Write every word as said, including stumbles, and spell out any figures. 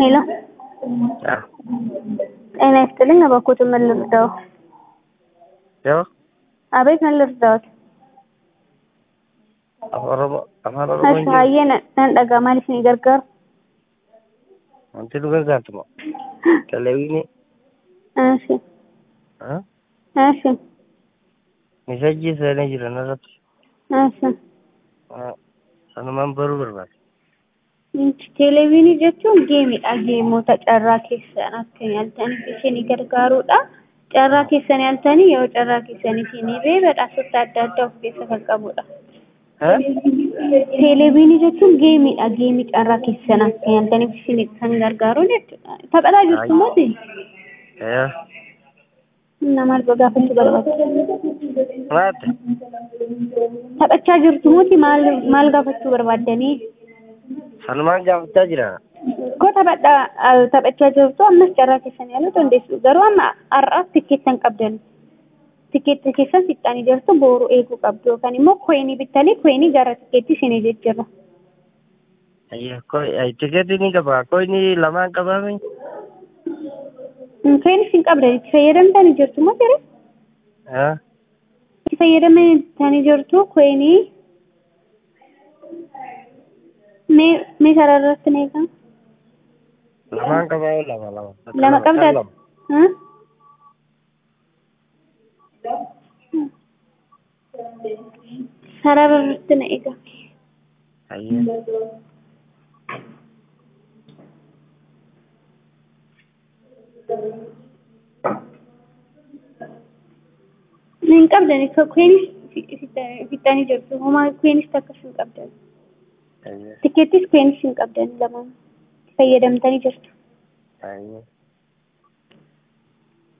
ሄሎ Ah, ጤና ይስጥልኝ። እባክዎት ምን ልርዳው? yo, አቤት ምን ልርዳዎት? ahora, ahora lo እሺ voy a ሀዬ ነን ደጋ ማለት ነው ይገርጋር አንተ ዱገር ጋር ነው ተለዊኒ እሺ አ እሺ ሚሰጂ ሰነ ጅረናት እሺ አ ሰነማን በሩ በርባል ቴሌቪዥን jechuun geemidha. geemota carraa keessan akka yaaltanii isin gargaaruudha. carraa keessan yaaltanii yoo carraa keessan isin badhaasota adda addaa of keessa kan qabudha. አ Televiziyoonii jechuun geemidha. geemii carraa keessan akka yaaltanii isin kan gargaaru jechuudha. taphataa jirtu miti ያ nama gaafachuu barbaada. ማት taphachaa jirtu miti maal maal gaafachuu barbaadanii? ሰልማን ጋፍታ ጅራ Ko taphadha taphachaa jirtu ammas carraa keessan yaaluu dandeessu. Garuu amma har'aas tikkeettan qabdan. Tikkeetta keessan fixxanii jirtu boru eeguu qabdu yookaan immoo koinii bittanii koinii gara tikkeetti isin jijjiirra. አየ ኮይ አይ ቲኬቲኒ ገባ ኮይኒ ለማን ቀባሚ Koinii isin qabdan itti fayyadamtanii jirtu moo jira? አ Itti fayyadamtanii jirtu koinii mee mee sararratti nee kan ለማን ቀባው ለማ ለማ lama qabda ha sararratti nee eega አየ ምን qabdan ko koinii fixxanii jirtu homa koinii takka isin qabdan. አየ Tikkeettis koinii isin qabdan lama fayyadamtanii jirtu. አየ